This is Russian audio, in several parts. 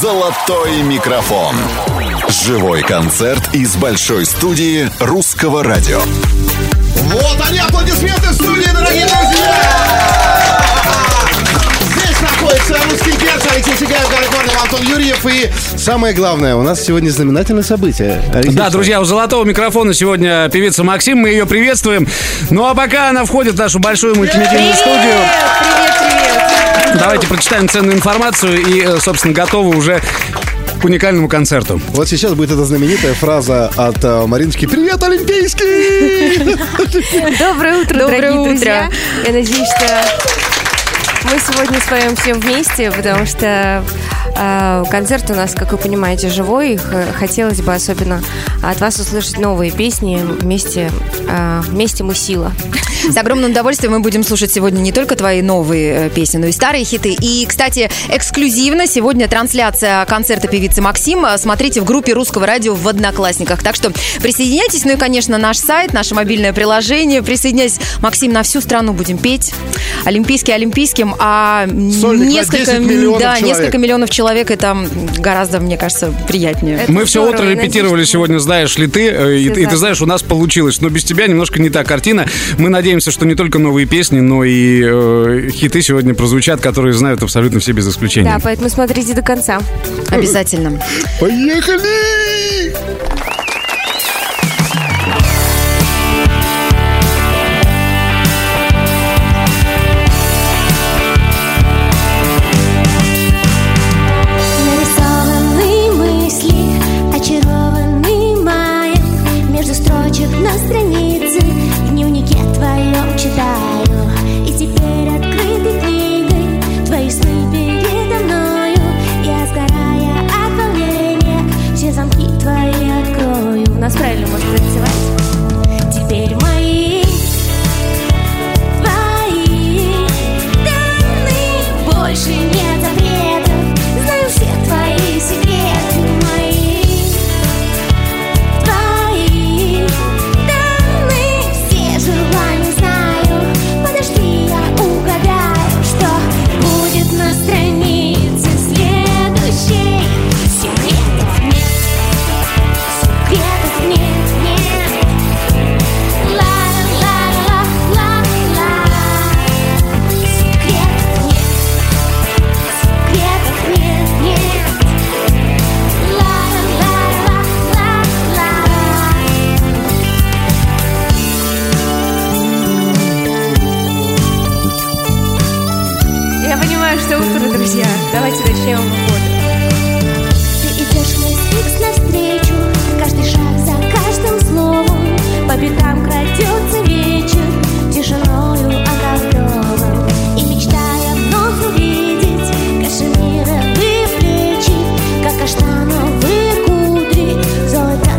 «Золотой микрофон». Живой концерт из большой студии Русского радио. Вот они, аплодисменты в студии, дорогие друзья! Здесь находится русский перец, Алексей Сигаев, Гарри Корнев, Антон Юрьев. И самое главное, у нас сегодня знаменательное событие. Алексей, да, друзья, у «Золотого микрофона» сегодня певица Максим, мы ее приветствуем. Ну а пока она входит в нашу большую мультимедийную студию. Привет! Давайте прочитаем ценную информацию и, собственно, готовы уже к уникальному концерту. Вот сейчас будет эта знаменитая фраза от Мариночки. Привет, Олимпийский! Доброе утро, Доброе дорогие утро. друзья. Я надеюсь, что мы сегодня споем всем вместе, потому что концерт у нас, как вы понимаете, живой. Хотелось бы особенно от вас услышать новые песни. Вместе мы сила. С огромным удовольствием мы будем слушать сегодня не только твои новые песни, но и старые хиты. И, кстати, эксклюзивно сегодня трансляция концерта певицы Максим. Смотрите в группе Русского радио в Одноклассниках. Так что присоединяйтесь. Ну и, конечно, наш сайт, наше мобильное приложение. Присоединяйтесь. Максим, на всю страну будем петь. Олимпийский олимпийским. А несколько миллионов человек, это гораздо, мне кажется, приятнее. Мы все утро репетировали сегодня, знаешь ли ты, и ты знаешь, у нас получилось. Но без тебя немножко не та картина. Мы надеемся, что не только новые песни, но и хиты сегодня прозвучат, которые знают абсолютно все без исключения. Да, поэтому смотрите до конца. Обязательно. Поехали! Нарисованные мысли, очарованный маем, между строчек на странице в дневнике твоем читаю. И теперь открытой книгой твои сны передо мною. Я, сгорая от волнения, все замки твои открою. У нас правильно можно танцевать. Теперь мои, твои тайны, больше нет запретов. Знаю все твои секреты, мои, твои тайны, все желания знаю. Подожди, я угадаю, что будет на странице следующей. Секретов нет, секретов нет, нет. Ла-ла-ла-ла-ла-ла. Секретов нет, секретов нет, нет. Ла-ла-ла-ла-ла-ла. Я понимаю, что утро, друзья. Давайте начнем охоту. Ты идешь мой стикс навстречу, каждый шаг за каждым словом. По пятам крадется вечер, тишиною оковровым. И мечтая вновь увидеть кашемировые плечи, как каштановые кудри золота.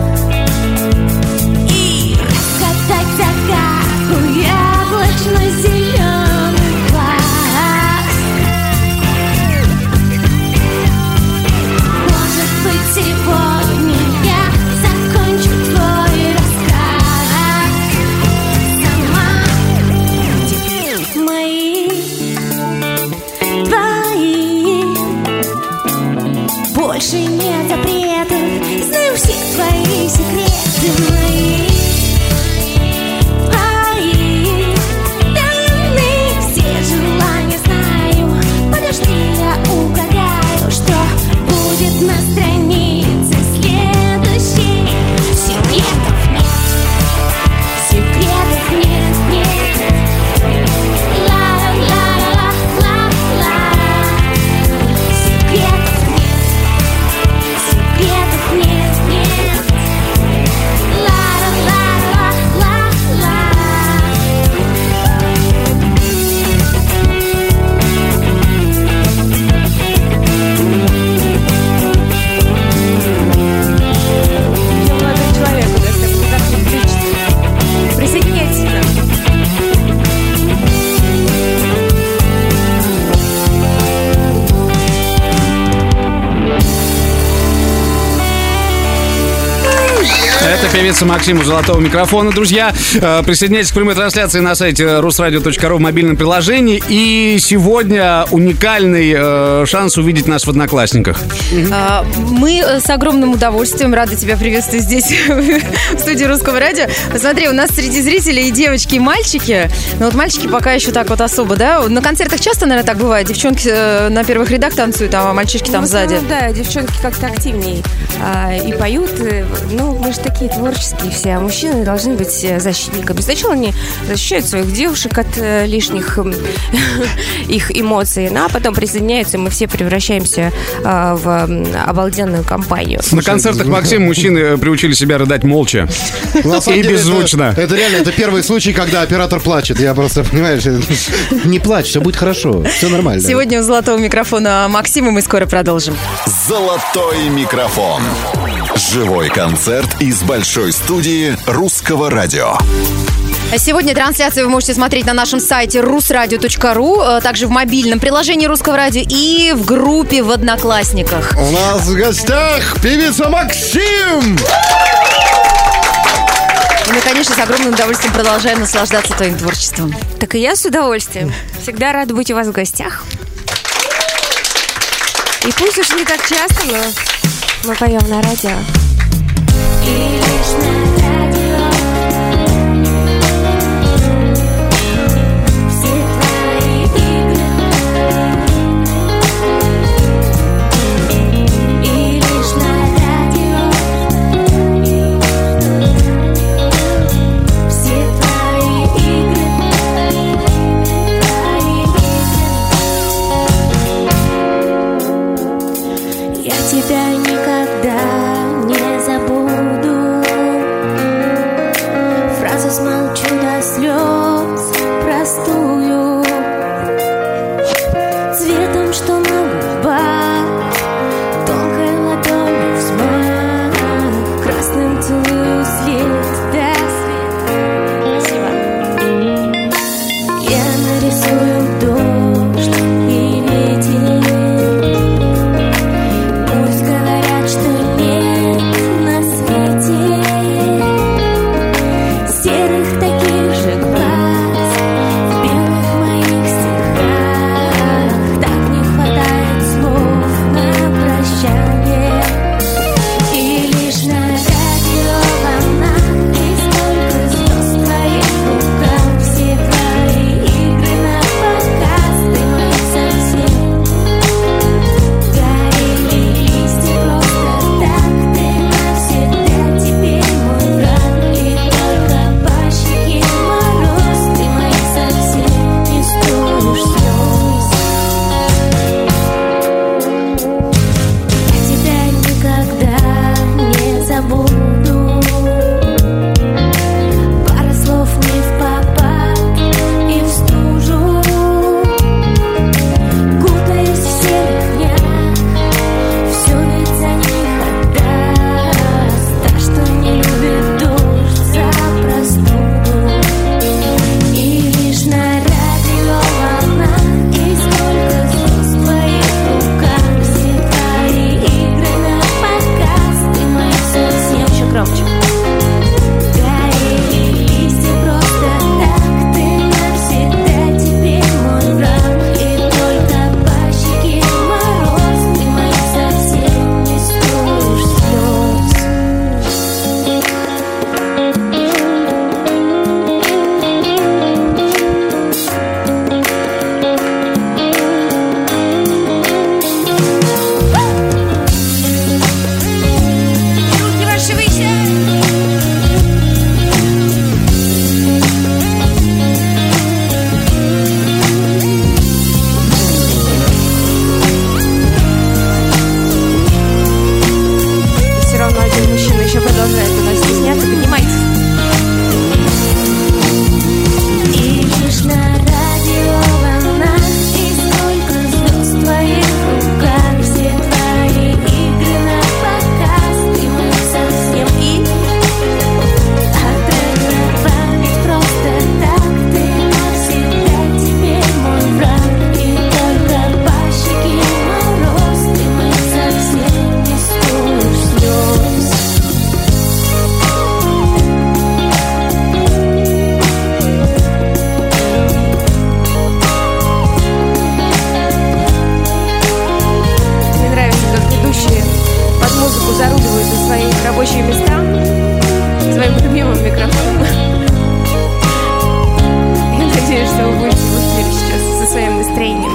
И разгадать загадку яблочно-зеленый глаз. Может быть, сегодня я закончу твой рассказ сама. Теперь мои, твои, больше нет запретов. Знаю все твои секреты, мои, твои тайны, все желания знаю. Подожди, я угадаю, что будет на странице следующей. Секретов нет, секретов нет, нет. Ла-ла-ла-ла-ла-ла. Секретов нет, секретов нет, нет. Ла-ла-ла-ла-ла-ла. Певица Максим у золотого микрофона. Друзья, присоединяйтесь к прямой трансляции на сайте rusradio.ru в мобильном приложении. И сегодня уникальный шанс увидеть нас в Одноклассниках. Мы с огромным удовольствием рады тебя приветствовать здесь, в студии Русского радио. Смотри, у нас среди зрителей и девочки, и мальчики. Но вот мальчики пока еще так вот особо, да? На концертах часто, наверное, так бывает? Девчонки на первых рядах танцуют, а мальчишки там сзади. Да, девчонки как-то активнее и поют. Ну, мы же такие творческие все, а мужчины должны быть защитниками. Сначала они защищают своих девушек от лишних их эмоций, а потом присоединяются, и мы все превращаемся в обалденную компанию. На концертах Максима мужчины приучили себя рыдать молча и беззвучно. Это реально, это первый случай, когда оператор плачет. Я просто, понимаешь, не плачь, все будет хорошо, все нормально. Сегодня у золотого микрофона Максима, мы скоро продолжим. Золотой микрофон. Живой концерт из большой студии Русского радио. Сегодня трансляцию вы можете смотреть на нашем сайте rusradio.ru, также в мобильном приложении Русского радио и в группе в Одноклассниках. У нас в гостях певица Максим! И мы, конечно, с огромным удовольствием продолжаем наслаждаться твоим творчеством. Так и я с удовольствием. Всегда рада быть у вас в гостях. И пусть уж не так часто, но мы поем на радио. И лишь на радио все твои игры. И лишь на радио все твои игры. Я тебя никогда не забуду. Фразу смолчу до слез простую, цветом, что на губах, тонкой ладонью взмах, красным целую след, да, след. Спасибо. Я нарисую дождь и ветер. Пусть говорят, что нет. потихоньку заруливают на свои рабочие места своим любимым микрофоном. Я надеюсь, что вы будете в эфире сейчас со своим настроением.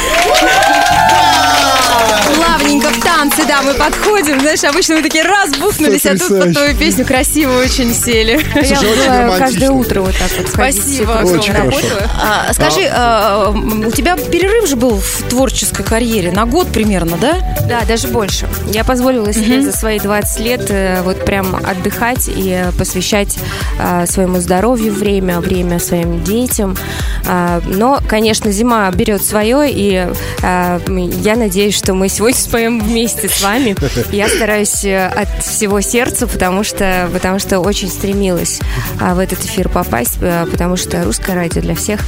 Плавненько в танцы, да, мы подходим. Знаешь, обычно мы такие раз бухнулись, а тут под твою песню красиво очень сели. Я бываю каждое утро вот так вот. Спасибо. Очень хорошо. Скажи, у тебя перерыв же был в творческой карьере на год примерно, да? Да, даже больше. Я позволила себе за свои 20 лет вот прям отдыхать и посвящать своему здоровью время своим детям. Но, конечно, зима берет свое, и я надеюсь, что мы сегодня споем вместе с вами. Я стараюсь от всего сердца, потому что очень стремилась в этот эфир попасть, потому что русское радио для всех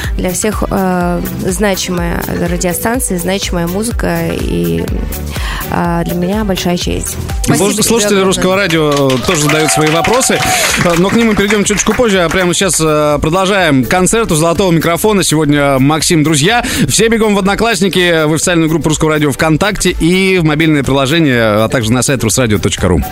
значимая радиостанция, значимая музыка, и для меня большая честь. Слушатели русского радио тоже задают свои вопросы, но к ним мы перейдем чуточку позже. А прямо сейчас продолжаем концерт у золотого микрофона. Сегодня Максим, друзья. Все бегом в Одноклассники, в официальную группу Русского радио ВКонтакте и в мобильное приложение, а также на сайт rusradio.ru.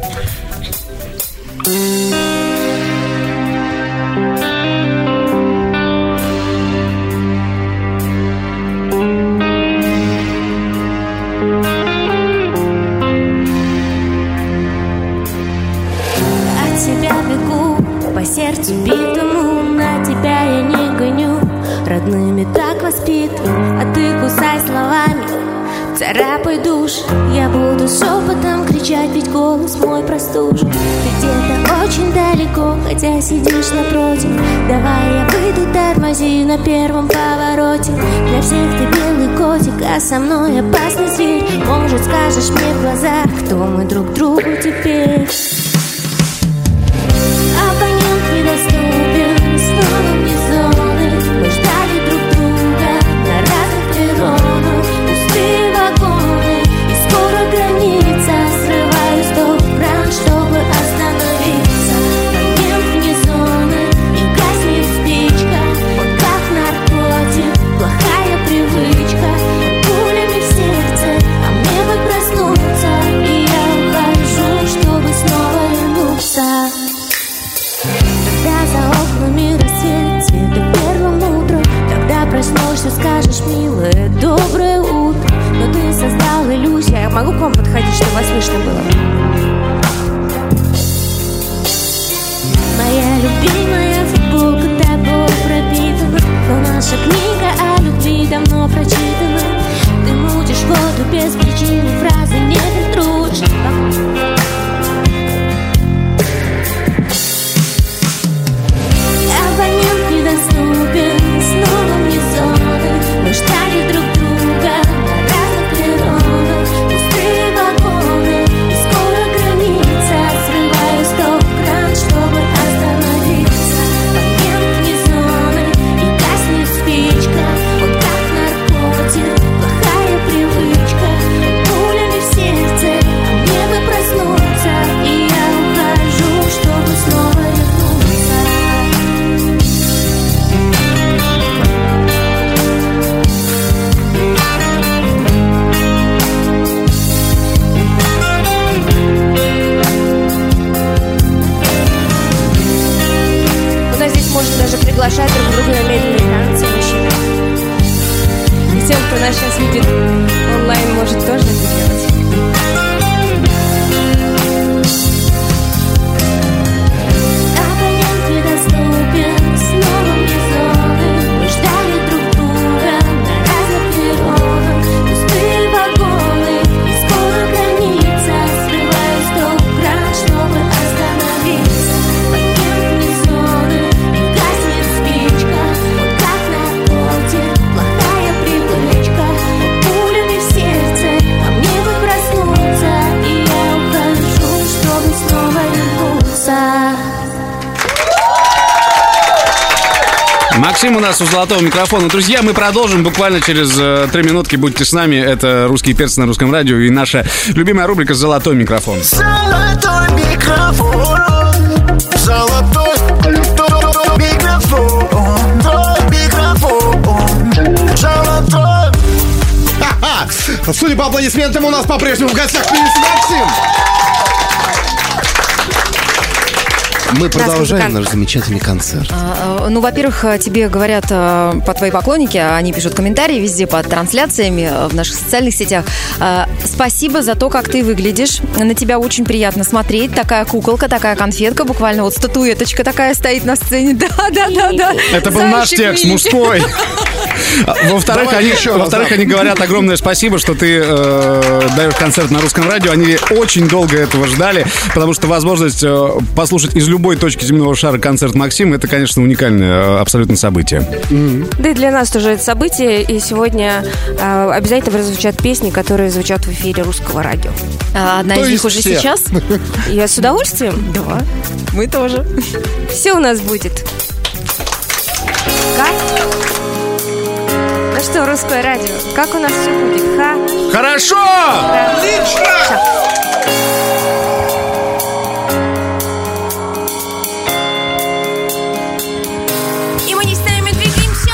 Сердцу битому, на тебя я не гоню. Родными так воспитан, а ты кусай словами, царапай душ. Я буду шепотом кричать, ведь голос мой простужен. Ты где-то очень далеко, хотя сидишь напротив. Давай я выйду, тормози на первом повороте. Для всех ты белый котик, а со мной опасный зверь. Может, скажешь мне в глаза, кто мы друг другу теперь? Абонент недоступен, снова вне зоны. Мы ждали друг друга на разных перронах. Пустые вагоны и скоро граница. Срываю стоп-кран, чтобы остановиться. Абонент вне зоны и гаснет спичка. Вот как наркотик, плохая привычка. Пулями в сердце, а мне бы проснуться. И я ухожу, чтобы снова вернуться. Когда за окнами рассвет, цвету первым утром, когда проснешься, скажешь, милая, доброе утро. Но ты создал иллюзию. Я могу к вам подходить, чтобы вас слышно было? Моя любимая футболка тобой пропитана, но наша книга о любви давно прочитана. Ты мутишь воду без причины, фразы не фильтруешь. Абонент недоступен, снова вне зоны. Мы ждали друг друга на разных перронах. Пустые вагоны и скоро граница. Срываю стоп-кран, чтобы остановиться. Абонент вне зоны и гаснет спичка. Вот как наркотик, плохая привычка. Пулями в сердце, а мне бы проснуться. И я ухожу, чтобы снова вернуться. У нас здесь можно даже приглашать друг друга на медленные танцы, мужчины. И тем, кто нас сейчас видит онлайн, может тоже это делать. Абонент недоступен, снова вне зоны. Мы ждали друг друга на разных перронах. Пустые вагоны и скоро граница. Срываю стоп-кран, чтобы остановиться. Абонент вне зоны и гаснет спичка. Вот как наркотик, плохая привычка. Пулями в сердце, а мне бы проснуться. И я ухожу, чтобы снова вернуться. Максим у нас у золотого микрофона. Друзья, мы продолжим буквально через 3 минутки. Будьте с нами. Это «Русские перцы» на Русском радио и наша любимая рубрика «Золотой микрофон». Золотой микрофон, золотой микрофон, твой микрофон, золотой. Судя по аплодисментам, у нас по-прежнему в гостях певица Максим. Мы продолжаем наш замечательный концерт. Ну, во-первых, тебе говорят по твои поклонники, они пишут комментарии везде под трансляциями в наших социальных сетях. Спасибо за то, как ты выглядишь. На тебя очень приятно смотреть. Такая куколка, такая конфетка, буквально вот статуэточка такая стоит на сцене. Да. Это был наш текст, мужской. Во-вторых, они говорят огромное спасибо, что ты даешь концерт на Русском радио. Они очень долго этого ждали, потому что возможность послушать из любой точки земного шара концерт Максима — это, конечно, уникальное абсолютно событие. Да и для нас тоже это событие. И сегодня обязательно прозвучат песни, которые звучат в эфире Русского радио. Одна из них уже сейчас? Я с удовольствием. Да, мы тоже. Все у нас будет. Как? Ну что, Русское радио, как у нас все будет? Хорошо! Отлично! И мы не стоим и двигаемся.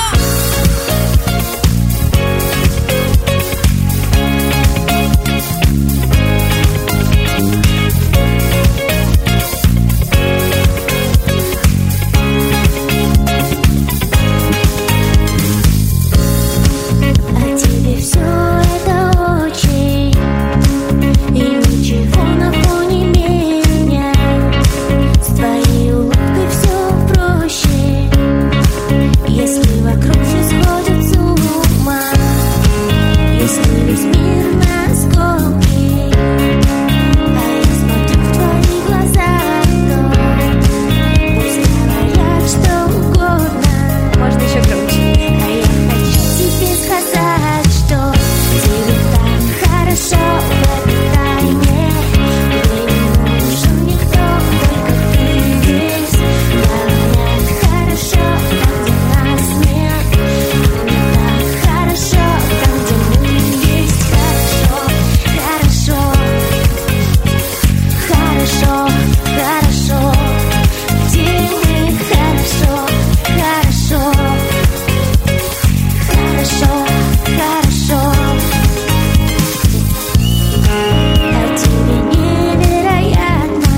А тебе все это очень, и ничего на фоне меня. С твоей улыбкой все проще, если вокруг все сходит с ума, если весь мир на скобке, а я смотрю в твои глаза, то пусть говорят что угодно. Можно еще громче. А я хочу тебе сказать, что тебе так хорошо в этой тайне. Мне не нужен никто, только ты здесь. Говорят, хорошо там, где нас нет. Мне так хорошо там, где мы есть. Хорошо, хорошо, хорошо, где мы хорошо, хорошо. Хорошо, а тебе невероятно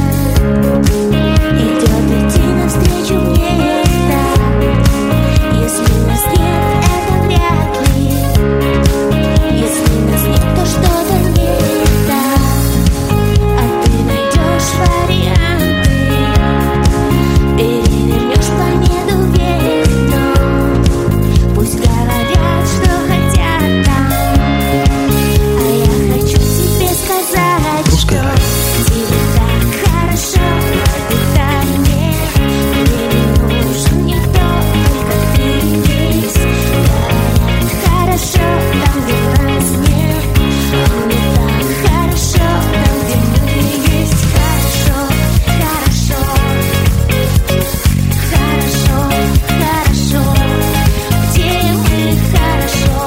идет идти навстречу мне так. Если нас нет, это вряд ли. Если нас нет, то что-то не так. А ты найдешь варианты, перевернешь планету вверх дном. Пусть говорят, что хотят там, а я хочу тебе сказать, что тебе так хорошо в этой тайне. Мне не нужен никто, только ты здесь. Говорят, хорошо там, где нас нет. Мне так хорошо там, где мы есть. Хорошо, где мы хорошо,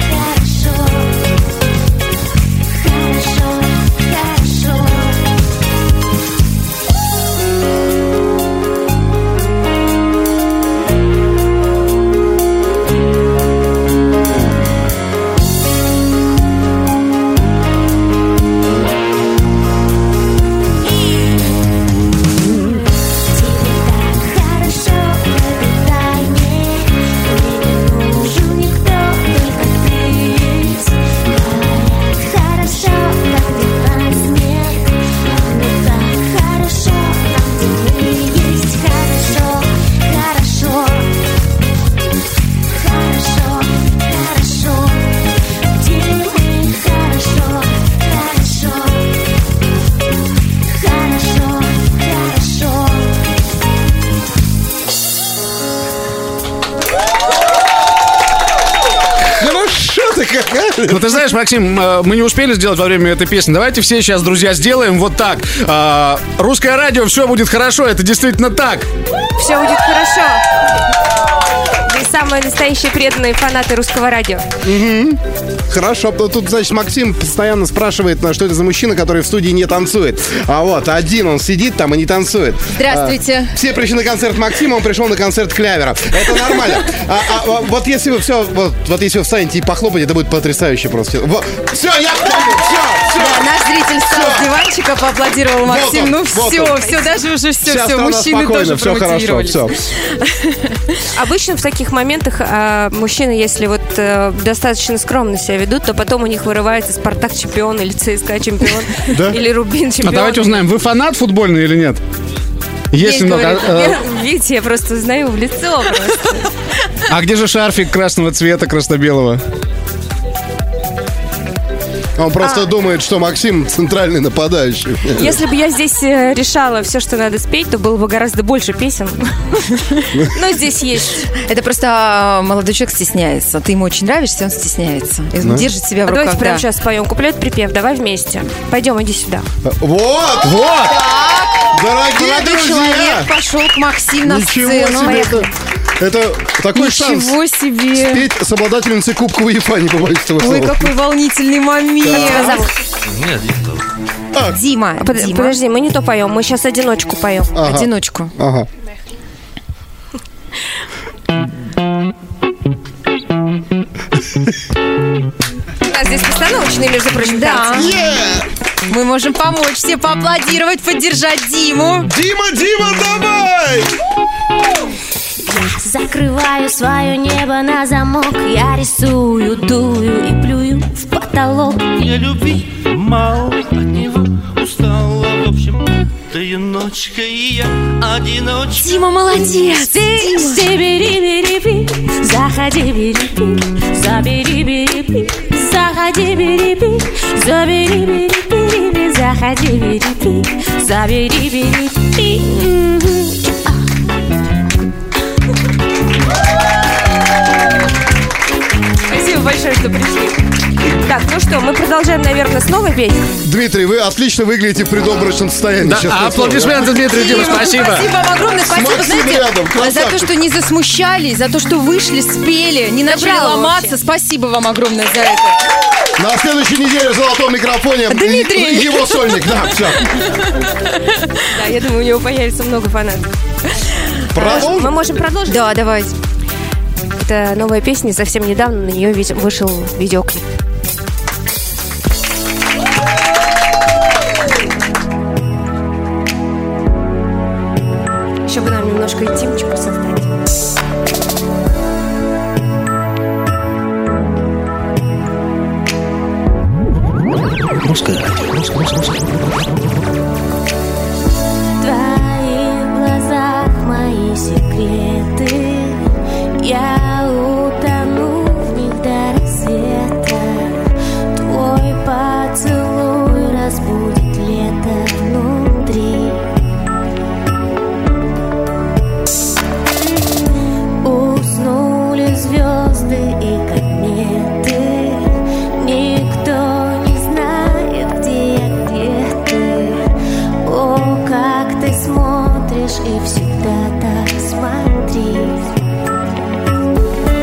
Ну, ты знаешь, Максим, мы не успели сделать во время этой песни. Давайте все сейчас, друзья, сделаем вот так. Русское радио, все будет хорошо. Это действительно так. Все будет хорошо. самые настоящие преданные фанаты русского радио. Хорошо, тут, значит, Максим постоянно спрашивает, что это за мужчина, который в студии не танцует. А вот один он сидит там и не танцует. Здравствуйте. Все пришли на концерт Максима, он пришел на концерт Клявера. Это нормально. Вот если вы все, вот если вы встанете и похлопаете, это будет потрясающе просто. Все, я понял, все. Да, наш зритель встал с диванчика, поаплодировал Максим. Ну все, даже уже все, мужчины тоже промотивировались. Все. Обычно в таких моментах мужчины, если вот достаточно скромно себя ведут, то потом у них вырывается Спартак чемпион или ЦСКА чемпион, или Рубин чемпион. А давайте узнаем, вы фанат футбольный или нет? Есть немного. Видите, я просто узнаю в лицо просто. А где же шарфик красного цвета, красно-белого? Он просто думает, что Максим центральный нападающий. Если бы я здесь решала все, что надо спеть, то было бы гораздо больше песен. Но здесь есть. Это просто молодой человек стесняется. Ты ему очень нравишься, он стесняется. И он держит себя в руках. Давайте прямо сейчас споем куплет-припев. Давай вместе. Пойдем, иди сюда. Вот! Дорогие Молодой друзья! человек пошел к Максиму на Ничего сцену. себе! Это такой шанс Ничего себе! спеть с обладательницей Кубка УЕФА, не побоюсь этого слова. Ой, какой волнительный момент! Дима. Подожди, мы не то поем, мы сейчас одиночку поем. Одиночку. Ага. У нас здесь постановочные, между прочим, Да. танцы. Мы можем помочь тебе, поаплодировать, поддержать Диму. Дима, давай! Закрываю свое небо на замок. Я рисую, дую и плюю в потолок. Я любви мало от него устала. В общем, ты ночка и я одиночка. Дима молодец. Забери-бери-бери, заходи, бери-бери, забери-бери-бери, заходи, бери-бери, забери-бери-бери, заходи, бери-бери, забери-бери-бери. Спасибо большое, что пришли. Так, ну что, мы продолжаем, наверное, снова петь. Дмитрий, вы отлично выглядите в предобморочном состоянии. Да, честное слово. аплодисменты Дмитрию, Дима, спасибо. Спасибо вам огромное, спасибо, Максим знаете, рядом, красавчик. за то, что не засмущались, за то, что вышли, спели, не начали браво ломаться. вообще. Спасибо вам огромное за это. На следующей неделе в золотом микрофоне Дмитрий. его сольник. Да, все. Да, я думаю, у него появится много фанатов. Продолжим? Мы можем продолжить? Да, давайте. Это новая песня, совсем недавно на нее вышел видеоклип. Еще бы нам немножко интимчика создать. Русское радио. В твоих глазах мои секреты. Я утону в них до рассвета. Твой поцелуй разбудит лето внутри. Уснули звезды и кометы. Никто не знает, где я, где ты. О, как ты смотришь и всегда так смотри.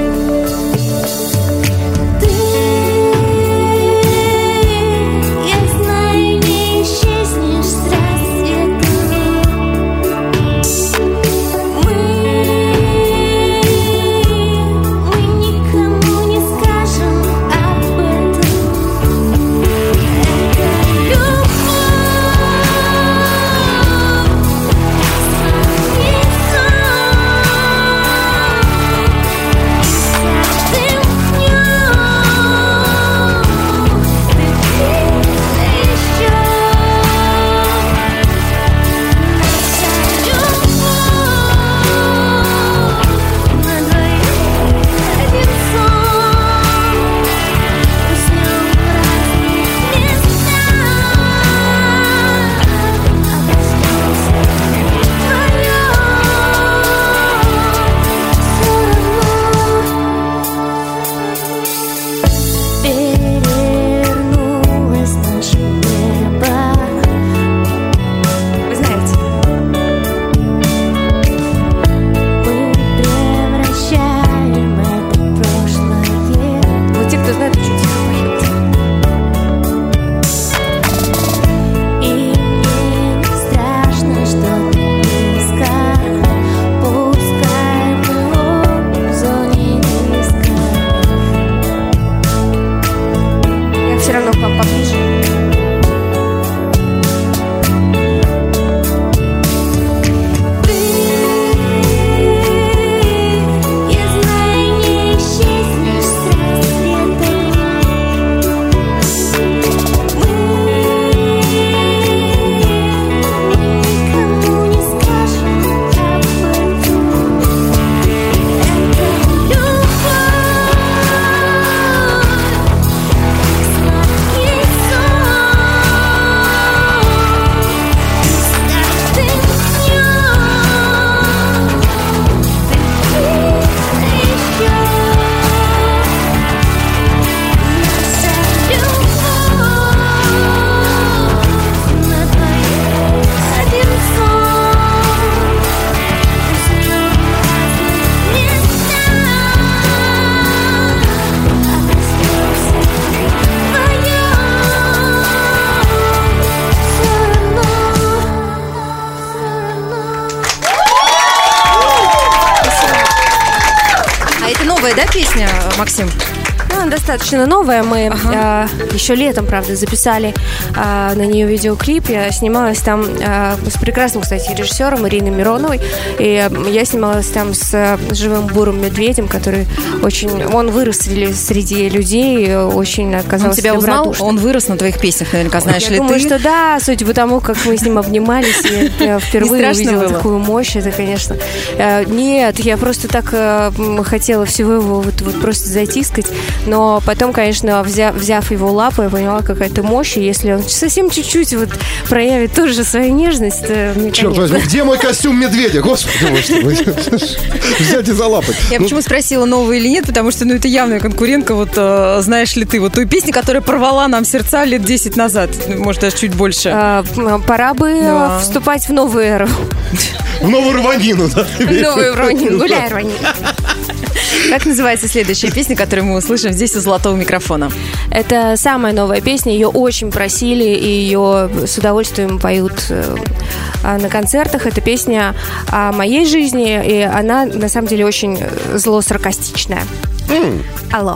новая, да, песня, Максим? Она достаточно новая. Мы еще летом, правда, записали на нее видеоклип. Я снималась там с прекрасным, кстати, режиссером Ириной Мироновой. И я снималась там с живым бурым медведем, который он вырос среди людей, очень оказался Он тебя узнал? добродушным. Он вырос на твоих песнях, наверняка, знаешь ли Я думаю, ты? что да, судя по тому, как мы с ним обнимались, я впервые Не страшно увидела было? такую мощь. Это, конечно... Нет, я просто так хотела всего его вот просто затискать. Но потом, конечно, взяв его лапу, я поняла, какая-то мощь. И если он совсем чуть-чуть вот проявит тоже свою нежность, то мне, Черт конечно... возьми, где мой костюм медведя? Господи, взять и залапать. Я почему спросила, новая или нет, потому что, это явная конкурентка, вот знаешь ли ты, вот той песни, которая порвала нам сердца лет 10 назад, может, даже чуть больше. Пора бы вступать в новую эру. В новую рванину, да? В новую рванину. Гуляй, рванину. Как называется следующая песня, которую мы услышим здесь у золотого микрофона? Это самая новая песня, ее очень просили, и ее с удовольствием поют на концертах. Это песня о моей жизни, и она, на самом деле, очень зло-саркастичная. Алло.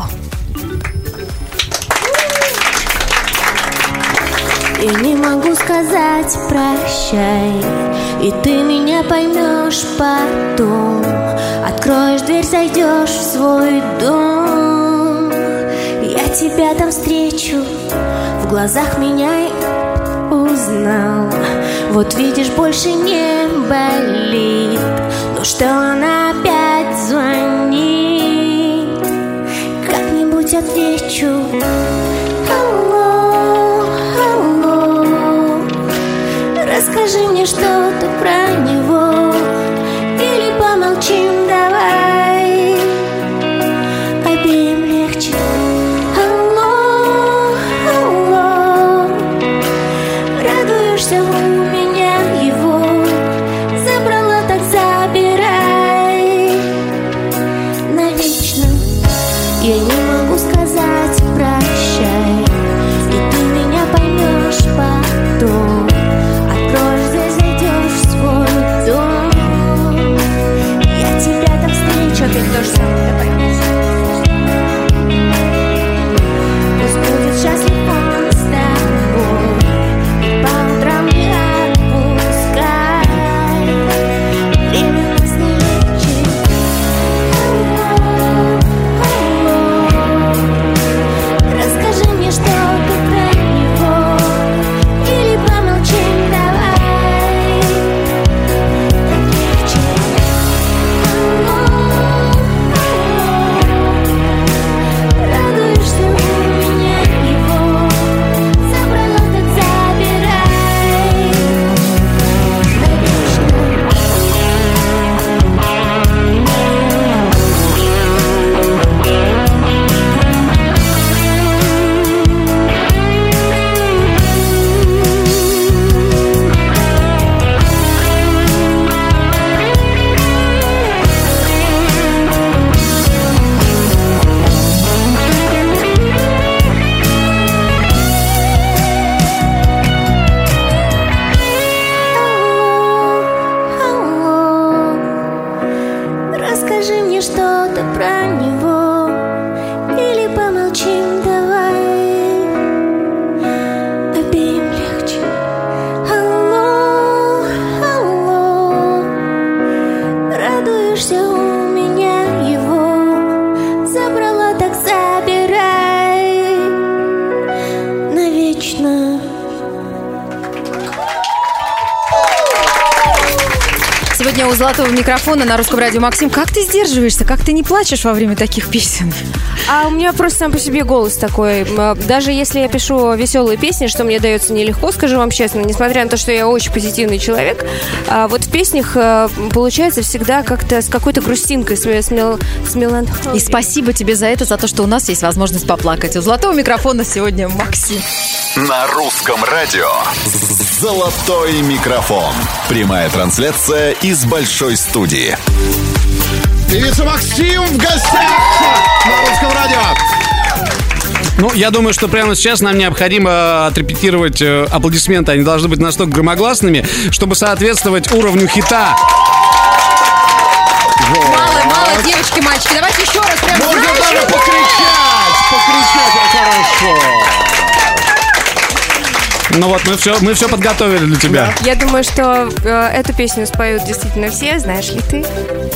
И не могу сказать прощай, и ты меня поймешь потом. Откроешь дверь, зайдешь в свой дом. Я тебя там встречу, в глазах меня узнал. Вот видишь, больше не болит. Ну что, она опять звонит? Как-нибудь отвечу. Расскажи мне что-то про него, или помолчим, давай. Обеим легче. Алло, алло. Радуешься у меня его, забрала, так забирай. Навечно я не могу сказать прощай, и ты меня поймешь потом. Откроешь дверь, зайдешь в свой дом. Я тебя там встречу. Опять то же самое, давай. Пусть будет счастлив он с тобой, и по утрам не отпускай. Время нас не лечит. Расскажи мне что-то про него, или помолчим, давай. Так легче. Радуешься у меня его, забрала, так забирай. Навечно. Алло, расскажи мне что-то про него, или помолчим, давай. Обеим легче. Алло, алло. Радуешься у меня его, забрала, так забирай. Навечно. Сегодня у золотого микрофона на Русском радио. Максим, как ты сдерживаешься? Как ты не плачешь во время таких песен? А у меня просто сам по себе голос такой. Даже если я пишу веселые песни, что мне дается нелегко, скажу вам честно, несмотря на то, что я очень позитивный человек, вот в песнях получается всегда как-то с какой-то грустинкой, с меланхолией. И спасибо тебе за это, за то, что у нас есть возможность поплакать. У золотого микрофона сегодня Максим. На русском радио «Золотой микрофон». Прямая трансляция из большой студии. Певица Максим в гостях на Русском радио. Ну, я думаю, что прямо сейчас нам необходимо отрепетировать аплодисменты. Они должны быть настолько громогласными, чтобы соответствовать уровню хита. Мало, девочки, мальчики, давайте еще раз прям Можно знаешь, даже покричать, хорошо. Ну вот, мы все подготовили для тебя. Я думаю, что эту песню споют действительно все, знаешь ли ты?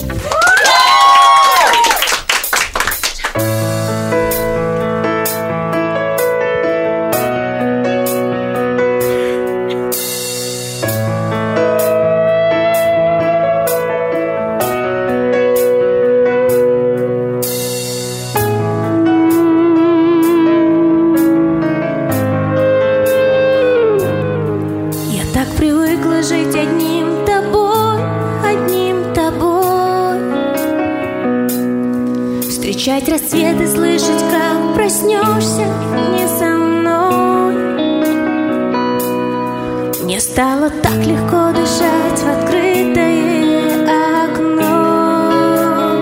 Встречать рассвет и слышать, как проснешься не со мной. Мне стало так легко дышать в открытое окно.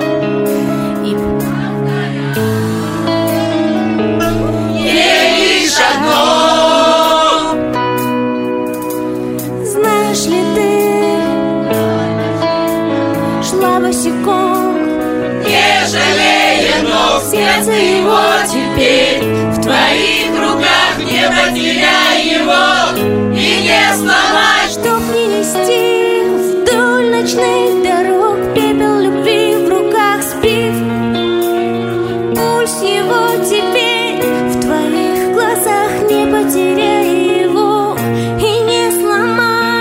И лишь одно. Знаешь ли ты, шла босиком, не жалея ног, сердце его теперь в твоих руках, не потеряй его и не сломай. Чтоб не нести вдоль ночных дорог пепел любви в руках спит. Пульс его теперь в твоих глазах, не потеряй его и не сломай.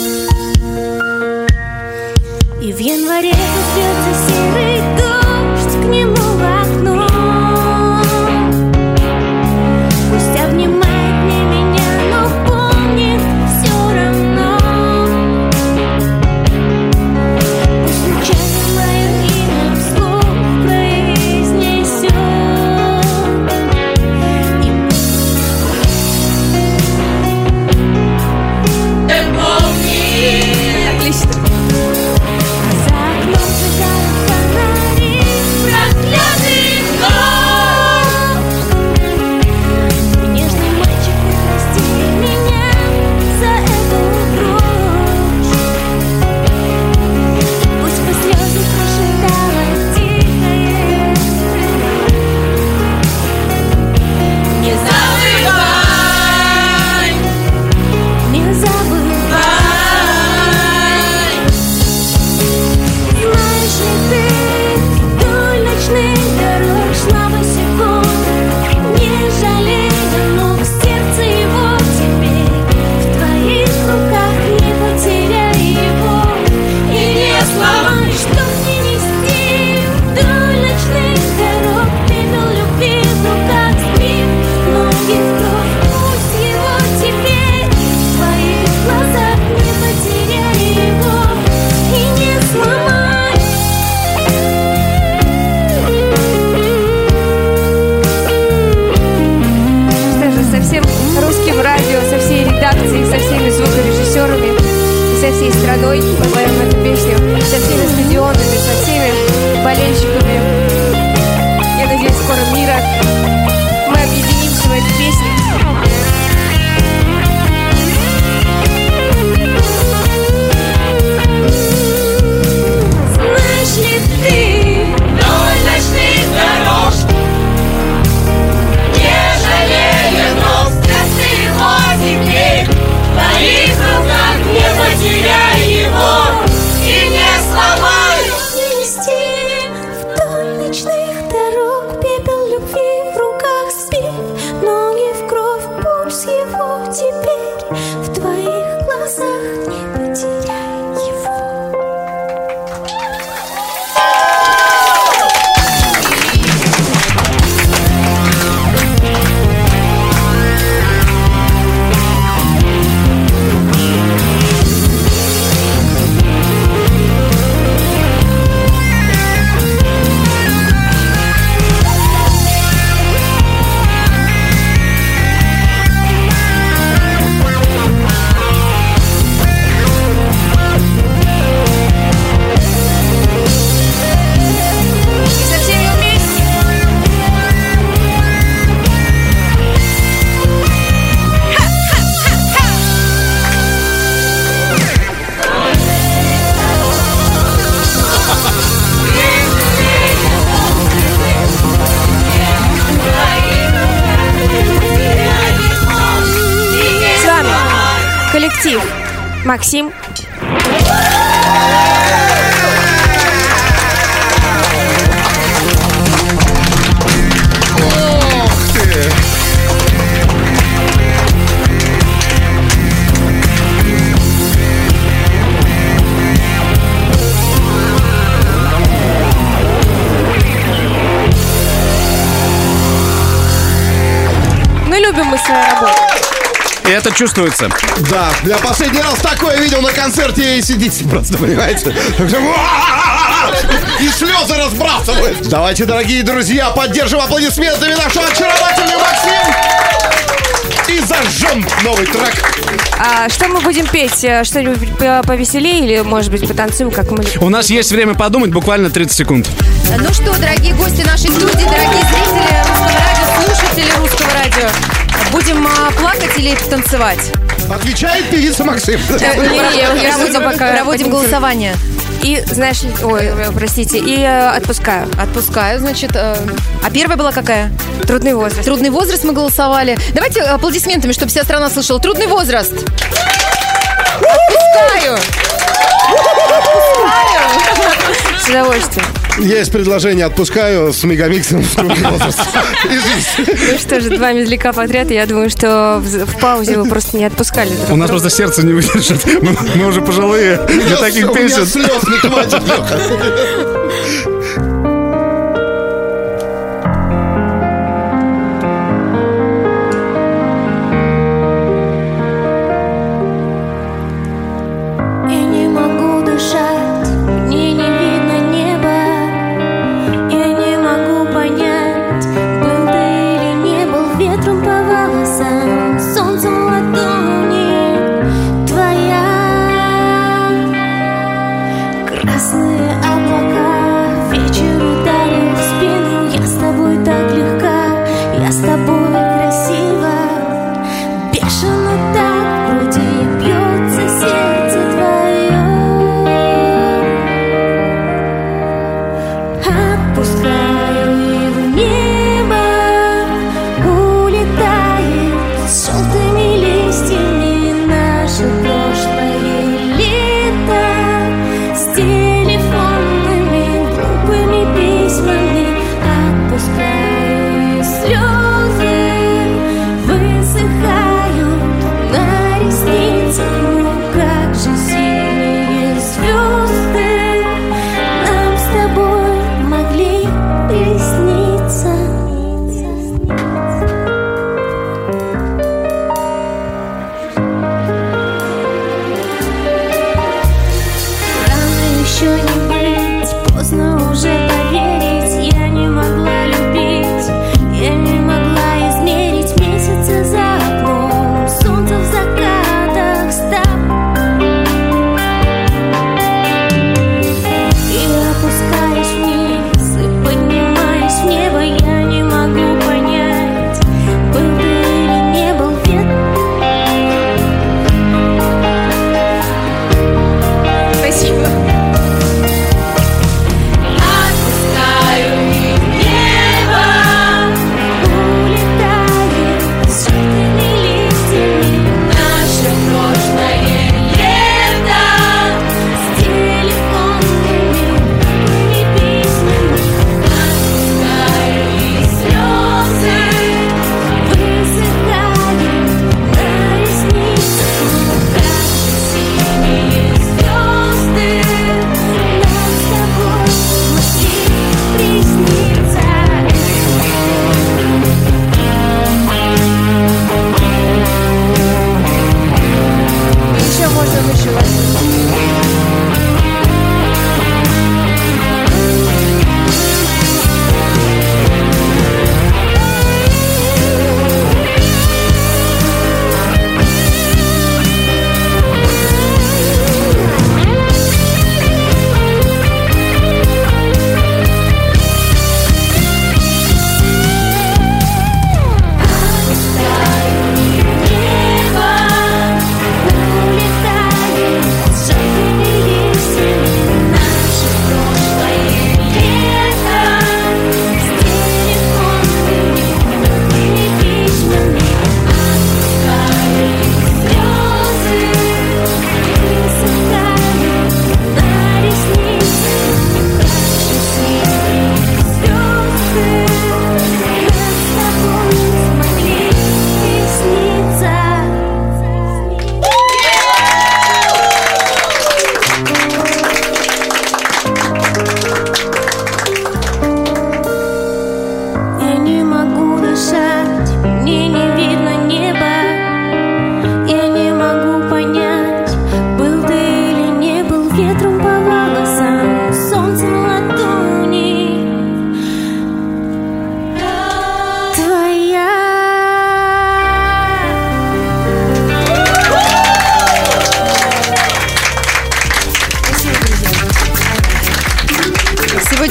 И в январе разбьется серый дождь к нему в окно. Пусть обнимает не меня, но помнит все равно. Пусть случайно мое имя вслух произнесет. И помни. Отлично. За окном сжигают фонари проклятых ног. Нежный мальчик, не прости меня за эту дрожь. Пусть по слезы прошептала тихое. Не забывай, не забывай. Знаешь ли ты, вдоль ночных дорог шла босиком, не жалея ног, сердце его теперь в твоих руках, не потеряй его и не сломай. Чтоб не нести вдоль ночных дорог пепел любви в руках спит, ноги в кровь. Пусть его теперь в твоих глазах, не потеряй его и не сломай. Что же, со всем русским радио, со всей редакцией, со всеми звукорежиссерами и со всей страной мы поем эту песню, со всеми стадионами, со всеми болельщиками. Я надеюсь, скоро мира. Мы объединимся в этой песне. Знаешь ли ты, вдоль ночных дорог, не жалея ног, сердце его теперь в твоих руках, не потеряй его и не сломай. Коллектив Максим. Ну, любим мы свою работу. И это чувствуется. Да, я последний раз такое видел на концерте и сидите просто, понимаете? И слезы разбрасывают. Давайте, дорогие друзья, поддержим аплодисментами нашего очаровательного Максим. И зажжем новый трек. А что мы будем петь? Что-нибудь повеселее или, может быть, потанцуем, как мы... У нас есть время подумать, буквально 30 секунд. Ну что, дорогие гости нашей студии, дорогие зрители Русского радио, слушатели Русского радио, будем плакать или танцевать? Отвечает певица Максим. Проводим голосование. И, знаешь, ой, простите, и отпускаю. Отпускаю, значит. А первая была какая? Трудный возраст. Трудный возраст мы голосовали. Давайте аплодисментами, чтобы вся страна слышала. Трудный возраст. Отпускаю. С удовольствием. Есть предложение «Отпускаю» с мегамиксом в трудный возраст. Ну что же, 2 медляка подряд, и я думаю, что в паузе вы просто не отпускали. У нас просто сердце не выдержит. Мы уже пожилые для таких песен. У меня слез не хватит, Леха. Я не могу дышать, мне не видно неба. Я не могу понять, был ты или не был. Ветром по волосам, солнцем ладони твоя. Красные облака,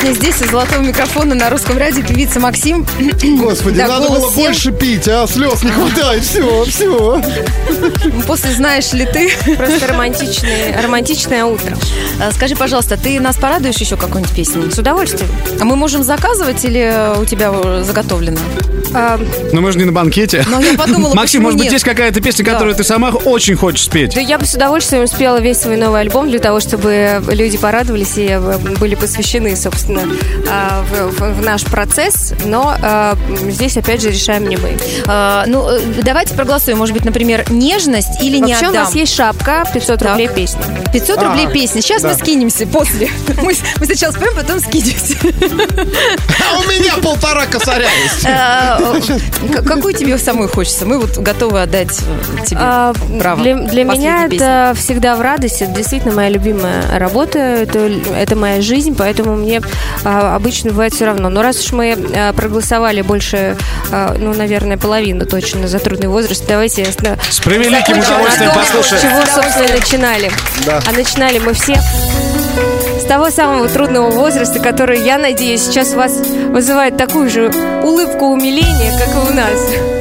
Сегодня здесь из золотого микрофона на Русском радио певица Максим. Господи, Да, надо голос было всем. больше пить, а слез не хватает. Все. После «Знаешь ли ты». Просто романтичное утро. Скажи, пожалуйста, ты нас порадуешь еще какой-нибудь песней? С удовольствием. А мы можем заказывать или у тебя заготовлено? Но мы же не на банкете. Но я подумала, Максим, почему может быть, нет? есть какая-то песня, которую ты сама очень хочешь спеть? Да я бы с удовольствием спела весь свой новый альбом для того, чтобы люди порадовались и были посвящены, собственно, в наш процесс. Но здесь, опять же, решаем не мы. Давайте проголосуем. Может быть, например, «Нежность» или «Не Вообще отдам». у нас есть шапка, 500 рублей песня. 500 рублей песня. Сейчас мы скинемся после. Мы сначала споем, потом скинемся. А у меня 1,5 косаря есть. Какую тебе самой хочется? Мы вот готовы отдать тебе право. Для меня Последней это всегда в радость. Это действительно моя любимая работа. Это моя жизнь, поэтому мне обычно бывает все равно. Но раз уж мы проголосовали больше, наверное, половину точно за трудный возраст, давайте С превеликим закончим удовольствием на том, послушаем. с чего, собственно, начинали. Да. А начинали мы все с того самого трудного возраста, который, я надеюсь, сейчас у вас вызывает такую же улыбку умиления, как и у нас.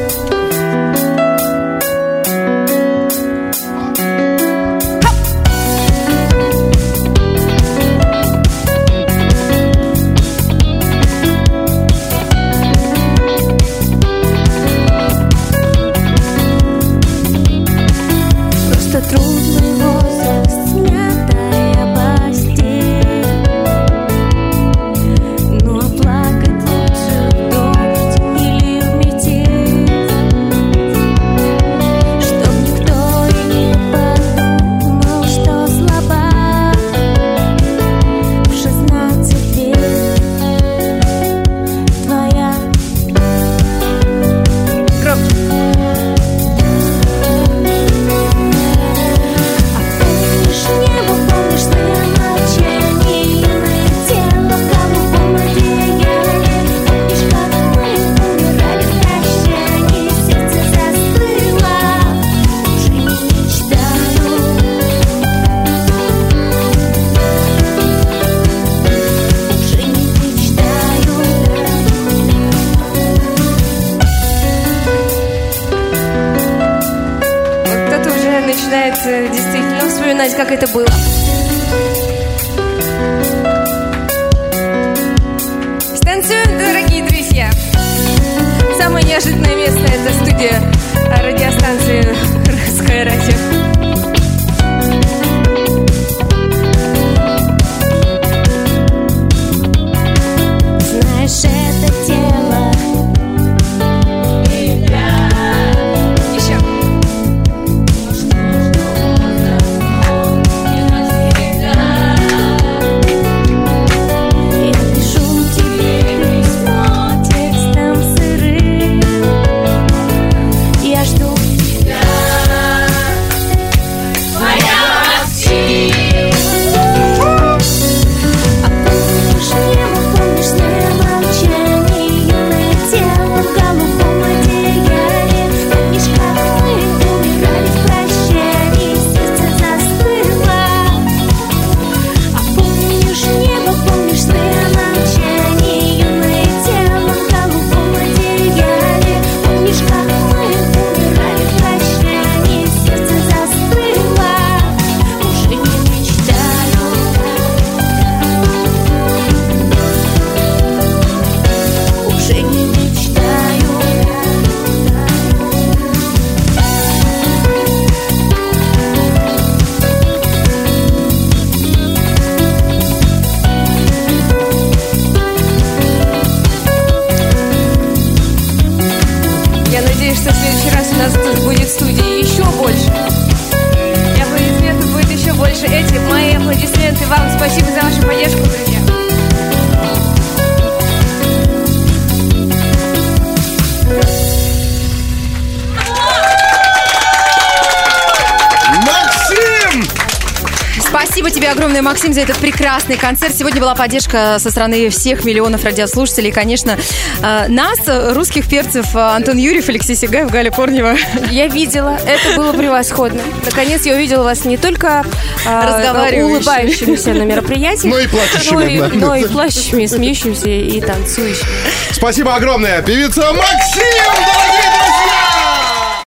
Просто трудный возраст, смятая постель. Ну а плакать лучше в дождь или в метель, чтоб никто и не подумал, что слаба в 16 лет твоя. Помнишь небо, помнишь сны молчание, тело в голубом одеяле. Помнишь, как мы умирали в прощании, сердце застыло, уже не мечтаю, уже не мечтаю. Вот кто-то уже начинает действительно вспоминать, как это было. Станцуем, дорогие друзья. Самое неожиданное место — это студия радиостанции «Русское радио». Знаешь, это тело Еще. я пишу тебе письмо текстом сырым. Я жду тебя, моя Максим. А помнишь небо, помнишь сны молчание, юное тело в голубом одеяле. Помнишь, как мы умирали в прощании, сердце застыло. А помнишь небо, помнишь сны молчание, юное тело в голубом одеяле. Помнишь, как мы умирали в прощании, сердце застыло, уже не мечтаю, уже не мечтаю. Я надеюсь, что в следующий раз у нас тут будет в студии еще больше. И аплодисментов будет еще больше. Эти мои аплодисменты вам. Спасибо за вашу поддержку, друзья. Максим! Спасибо тебе огромное, Максим, за этот прекрасный концерт. Сегодня была поддержка со стороны всех миллионов радиослушателей. И, конечно, нас, русских перцев, Антон Юрьев, Алексей Сигаев, Галя Корнева. Я видела, это было превосходно. Наконец я увидела вас не только улыбающимися на мероприятии, но и плачущими. Но и плачущими, смеющимися и танцующими. Спасибо огромное, певица Максим, дорогие друзья!